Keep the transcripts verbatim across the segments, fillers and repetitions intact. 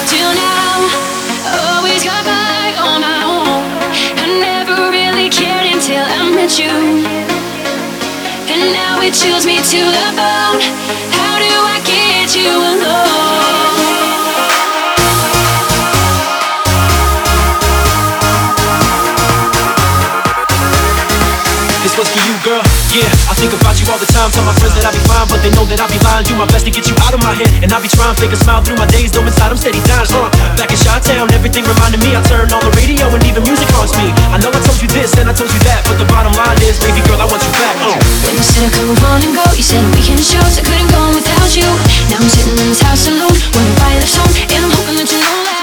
Till now, always got by on my own. I never really cared until I met you. And now it chills me to the bone. How do I get you alone? This was for you, girl. Yeah, I think about you all the time. Tell my friends that I be fine, but they know that I be lying. Do my best to get you out of my head, and I be trying to fake a smile through my days. Though inside I'm steady dying. Uh, back in Chi-Town, everything reminded me. I turned on the radio and even music haunts me. I know I told you this and I told you that, but the bottom line is, baby girl, I want you back. Uh. When you said I couldn't run and go, you said we can shows I couldn't go without you. Now I'm sitting in this house alone, wondering why I left home, and I'm hoping that you know that.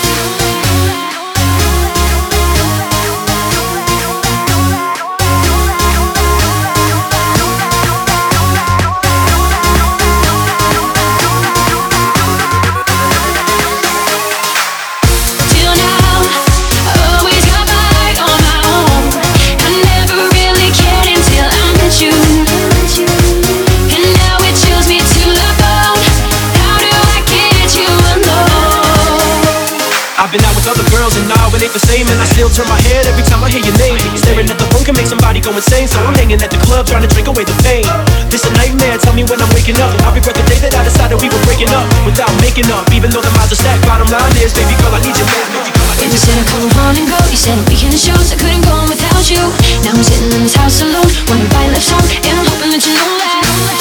I've been out with other girls and now it ain't the same. And I still turn my head every time I hear your name. Staring at the phone can make somebody go insane. So I'm hanging at the club trying to drink away the pain. This a nightmare, tell me when I'm waking up. I'll regret the day that I decided we were breaking up without making up, even though the miles are stacked. Bottom line is, baby girl, I need you back. When you said I couldn't run and go, you said we can shows I couldn't go without you. Now I'm sitting in this house alone, wondering why I left home, and I'm hoping that you know that.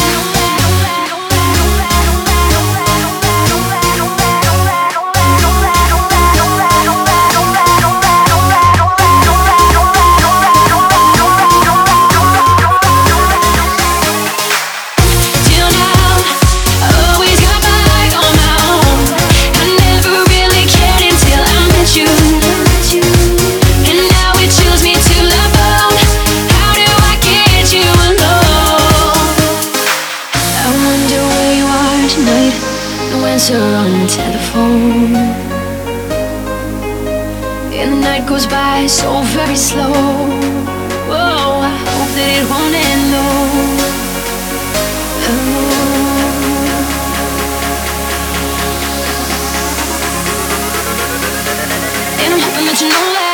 Answer on the telephone, and the night goes by so very slow. Whoa, I hope that it won't end though. Oh. And I'm hoping that you know that.